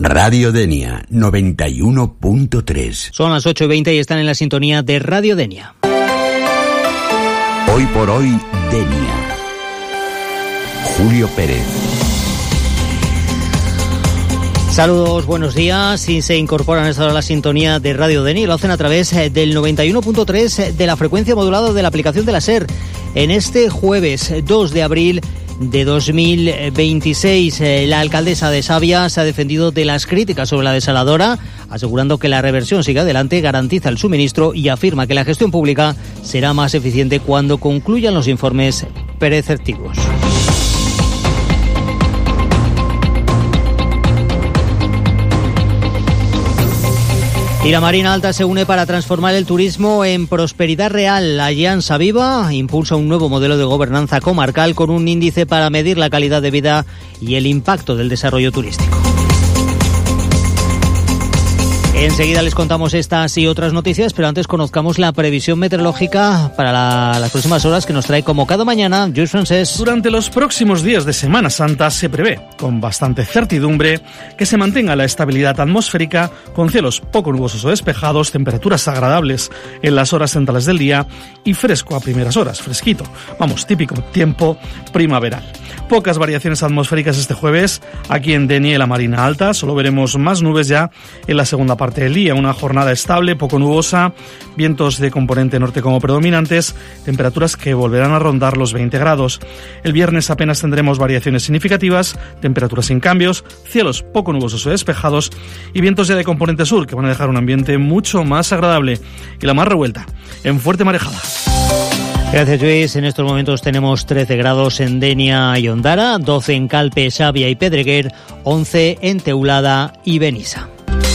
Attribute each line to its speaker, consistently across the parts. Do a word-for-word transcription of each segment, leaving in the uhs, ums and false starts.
Speaker 1: Radio Denia noventa y uno punto tres.
Speaker 2: Son las ocho y veinte y están en la sintonía de Radio Denia.
Speaker 1: Hoy por hoy, Denia. Julio Pérez.
Speaker 2: Saludos, buenos días. Y se incorporan a esta hora a la sintonía de Radio Denia y lo hacen a través del noventa y uno punto tres de la frecuencia modulada de la aplicación de la SER. En este jueves dos de abril de dos mil veintiséis, la alcaldesa de Savia se ha defendido de las críticas sobre la desaladora, asegurando que la reversión sigue adelante, garantiza el suministro y afirma que la gestión pública será más eficiente cuando concluyan los informes preceptivos. Y la Marina Alta se une para transformar el turismo en prosperidad real. La Alianza Viva impulsa un nuevo modelo de gobernanza comarcal con un índice para medir la calidad de vida y el impacto del desarrollo turístico. Enseguida les contamos estas y otras noticias, pero antes conozcamos la previsión meteorológica para la, las próximas horas que nos trae como cada mañana Lluís Francés.
Speaker 3: Durante los próximos días de Semana Santa se prevé, con bastante certidumbre, que se mantenga la estabilidad atmosférica con cielos poco nubosos o despejados, temperaturas agradables en las horas centrales del día y fresco a primeras horas, fresquito. Vamos, típico tiempo primaveral. Pocas variaciones atmosféricas este jueves aquí en Denia y la Marina Alta, solo veremos más nubes ya en la segunda parte del día, una jornada estable, poco nubosa, vientos de componente norte como predominantes, temperaturas que volverán a rondar los veinte grados. El viernes apenas tendremos variaciones significativas, temperaturas sin cambios, cielos poco nubosos o despejados y vientos ya de componente sur que van a dejar un ambiente mucho más agradable y la más revuelta, en fuerte marejada.
Speaker 2: Gracias, Luis. En estos momentos tenemos trece grados en Denia y Ondara, doce en Calpe, Savia y Pedreguer, once en Teulada y Benissa.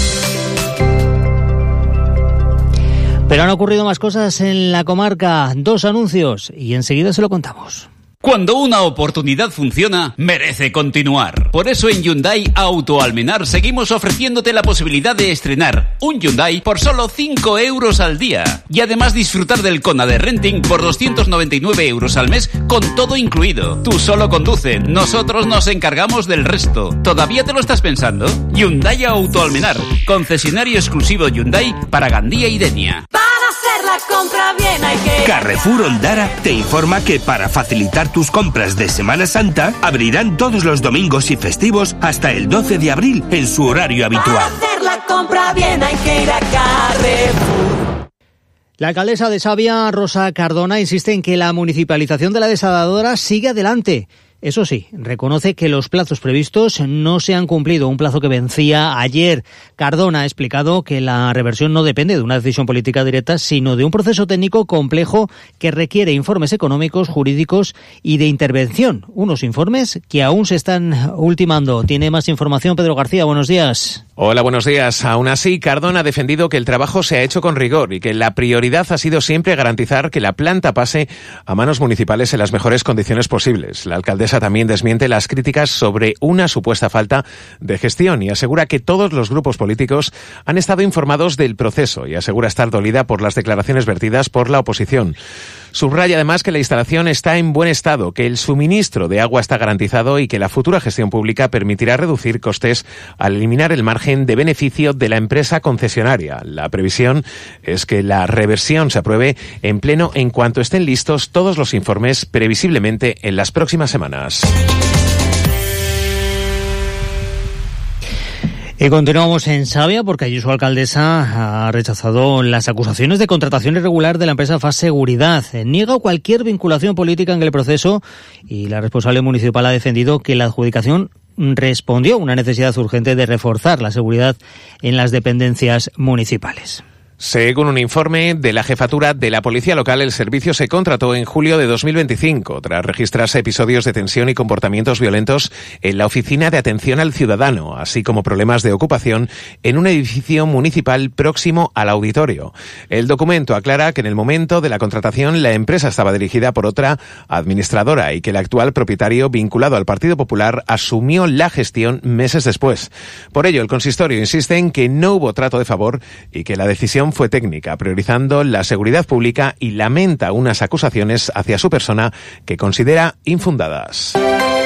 Speaker 2: Pero han ocurrido más cosas en la comarca, dos anuncios y enseguida se lo contamos.
Speaker 4: Cuando una oportunidad funciona, merece continuar. Por eso en Hyundai Auto Almenar seguimos ofreciéndote la posibilidad de estrenar un Hyundai por solo cinco euros al día. Y además disfrutar del Kona de renting por doscientos noventa y nueve euros al mes con todo incluido. Tú solo conduce, nosotros nos encargamos del resto. ¿Todavía te lo estás pensando? Hyundai Auto Almenar, concesionario exclusivo Hyundai para Gandía y Denia.
Speaker 5: La compra bien hay que...
Speaker 6: Carrefour Ondara te informa que para facilitar tus compras de Semana Santa abrirán todos los domingos y festivos hasta el doce de abril en su horario habitual.
Speaker 5: Para hacer la compra bien hay que ir a Carrefour.
Speaker 2: La alcaldesa de Savia, Rosa Cardona, insiste en que la municipalización de la desaladora sigue adelante. Eso sí, reconoce que los plazos previstos no se han cumplido, un plazo que vencía ayer. Cardona ha explicado que la reversión no depende de una decisión política directa, sino de un proceso técnico complejo que requiere informes económicos, jurídicos y de intervención. Unos informes que aún se están ultimando. Tiene más información Pedro García, buenos días.
Speaker 7: Hola, buenos días. Aún así, Cardona ha defendido que el trabajo se ha hecho con rigor y que la prioridad ha sido siempre garantizar que la planta pase a manos municipales en las mejores condiciones posibles. La alcaldesa también desmiente las críticas sobre una supuesta falta de gestión y asegura que todos los grupos políticos han estado informados del proceso y asegura estar dolida por las declaraciones vertidas por la oposición. Subraya además que la instalación está en buen estado, que el suministro de agua está garantizado y que la futura gestión pública permitirá reducir costes al eliminar el margen de beneficio de la empresa concesionaria. La previsión es que la reversión se apruebe en pleno en cuanto estén listos todos los informes, previsiblemente en las próximas semanas.
Speaker 2: Y continuamos en Savia porque allí su alcaldesa ha rechazado las acusaciones de contratación irregular de la empresa Fast Seguridad. Niega cualquier vinculación política en el proceso y la responsable municipal ha defendido que la adjudicación respondió a una necesidad urgente de reforzar la seguridad en las dependencias municipales.
Speaker 7: Según un informe de la jefatura de la policía local, el servicio se contrató en julio de dos mil veinticinco, tras registrarse episodios de tensión y comportamientos violentos en la Oficina de Atención al Ciudadano, así como problemas de ocupación en un edificio municipal próximo al auditorio. El documento aclara que en el momento de la contratación la empresa estaba dirigida por otra administradora y que el actual propietario, vinculado al Partido Popular, asumió la gestión meses después. Por ello, el consistorio insiste en que no hubo trato de favor y que la decisión fue técnica, priorizando la seguridad pública, y lamenta unas acusaciones hacia su persona que considera infundadas.